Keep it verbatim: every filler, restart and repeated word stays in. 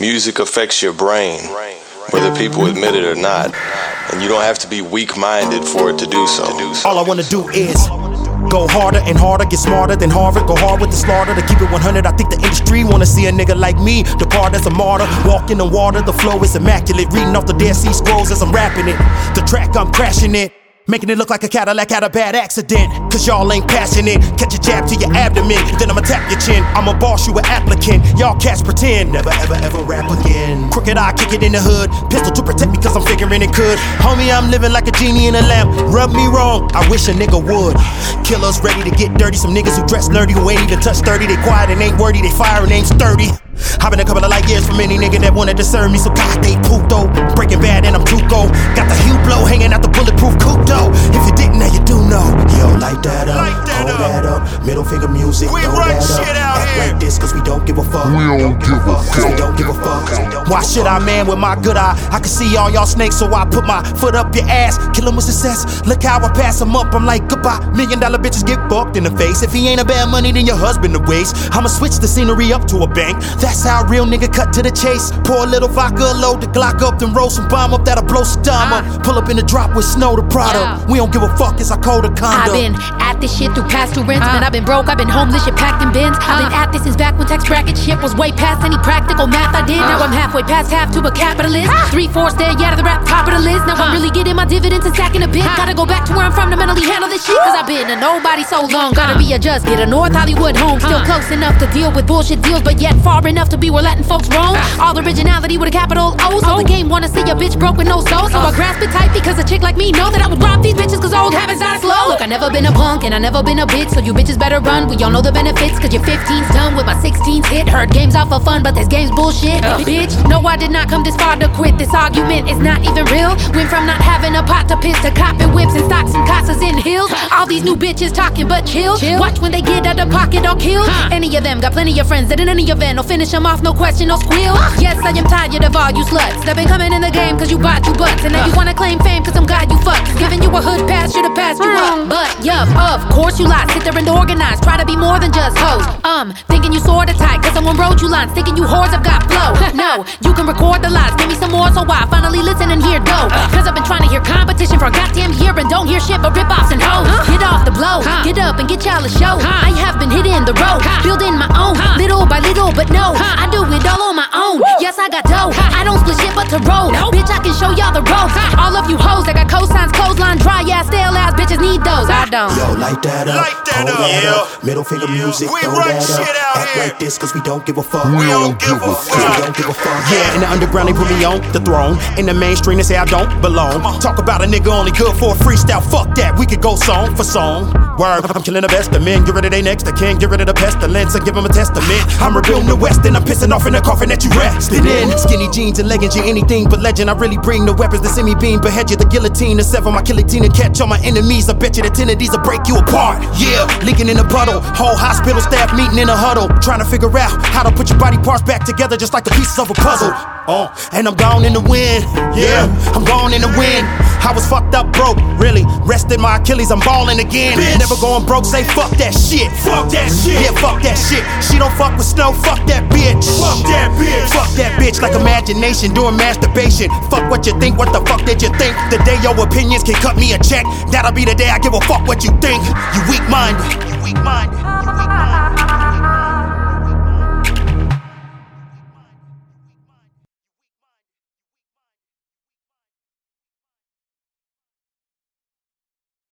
Music affects your brain, whether people admit it or not, and you don't have to be weak-minded for it to do so. All I wanna do is go harder and harder, get smarter than Harvard, go hard with the slaughter. To keep it one hundred, I think the industry wanna see a nigga like me depart as a martyr. Walk in the water, the flow is immaculate, reading off the Dead Sea Scrolls as I'm rapping it. The track, I'm crashing it, making it look like a Cadillac had a bad accident. Cause y'all ain't passionate. Catch a jab to your abdomen, then I'ma tap your chin. I'ma boss you an applicant. Y'all cats pretend never ever ever rap again. Crooked eye, kick it in the hood. Pistol to protect me cause I'm figuring it could. Homie, I'm living like a genie in a lamp. Rub me wrong, I wish a nigga would. Killers ready to get dirty. Some niggas who dress nerdy, who ain't even touch thirty. They quiet and ain't wordy, they fire and ain't sturdy. I've been a couple of light years from any nigga that wanna discern me. So God, they puto. Breaking Bad and I'm Tuco. Got the Hugh blow hanging out the bulletproof coupe though. If you didn't, now you do know. Yo, light that up, light that hold up. that up. Middle finger music, we throw run that shit up. out Act here. like this cause we don't give a fuck. We don't give a Cause we fuck. don't give a fuck. Why should I, man, with my good eye? I can see all y'all snakes, so I put my foot up your ass. Kill him with success. Look how I pass him up. I'm like, goodbye. Million dollar bitches get fucked in the face. If he ain't a bad money, then your husband to waste. I'ma switch the scenery up to a bank. That's how a real nigga cut to the chase. Pour a little vodka, load the Glock up, then roll some bomb up that'll blow Saddam up. Pull up in the drop with snow to product. Yeah. We don't give a fuck, it's our code of conduct. I've been at this shit through past two rents. Man, I've been broke, I've been homeless, shit packed in bins. I've been at this since back when tax bracket shit was way past any practical math I did. Now I'm halfway past half to a capitalist. Three fourths there, yeah, to the rap top of the list. Now I'm really getting my dividends and stacking a bit. Gotta go back to where I'm from to mentally handle this shit. Cause I've been a nobody so long. Gotta readjust, get a North Hollywood home. Still close enough to deal with bullshit deals, but yet far enough to be where Latin folks roam. All originality with a capital O. So the game wanna see a bitch broke with no soul. So I grasp it tight because a chick like me know that I would rob these bitches cause old habits die slow. Look, I never been a punk and I never been a bitch, so you bitches better run. We all know the benefits cause your fifteen's done with my sixteen's hit. Heard games out for fun, but this game's bullshit. Bitch, no, I did not come this far to quit. This argument is not even real. Went from not having a pot to piss to copping whips and stocks and casas in hills. All these new bitches talking but chill. chill. Watch when they get out of pocket or kill. Any of them got plenty of friends that in any event will finish them off, no question, no squeal. Yes, I am tired of all you sluts that been coming in the game cause you bought you butts. And now you wanna claim fame cause I'm God you fucked. Giving you a hood pass, should've passed you up. But, yup, of course you lie. Sit there and organize, try to be more than just hoes. Um, thinking you sorta tight cause someone wrote you lines. Thinking you whores have got flow. No, you can record the lies, give me some more so I finally listen and hear dope. Cause I've been trying to hear competition for a goddamn year and don't hear shit but rip-offs and hoes. Get off the blow, get up and get y'all a show. I have been hitting the road, building my own, little by little, but no, I do it all on my own. Yes, I got dough, I don't split shit but to roll. Bitch, I can show y'all the ropes. All of you hoes that got cosigns, clothesline, dry ass, stale ass bitches need those. I don't. Yo, light that up, Light that hold up. that Yeah. up. Middle finger music, We throw run that shit up. out Act here. like this cause we don't give a fuck. We We don't don't give a Cause we fuck. don't give a fuck. Yeah, in the underground they put me on the throne. In the mainstream they say I don't belong. Talk about a nigga only good for a freestyle. Fuck that, we could go song for song. Word, I'm killing the best of men. Get rid of they next, I can't get rid of the pestilence and give them a testament. I'm rebuilding the West and I'm pissing off in the coffin that you rested in. Skinny jeans and leggings, you anything but legend. I really bring the weapons that send me beam. Behead you, the guillotine, the sever my guillotine and catch all my enemies. I bet you the ten of these will break you apart. Yeah, leaking in a puddle. Whole hospital staff meeting in a huddle. Trying to figure out how to put your body parts back together just like the pieces of a puzzle. Oh, and I'm gone in the wind. Yeah, I'm gone in the wind. I was fucked up broke, really. Rested my Achilles, I'm balling again. Bitch. Never going broke, say fuck that shit. Fuck that shit. Yeah, fuck that shit. She don't fuck with snow, fuck that bitch. Fuck that bitch. Fuck that bitch like imagination doing masturbation. Fuck what you think, what the fuck did you think? The day your opinions can cut me a check, that'll be the day I give a fuck what you think. You weak-minded. You weak-minded.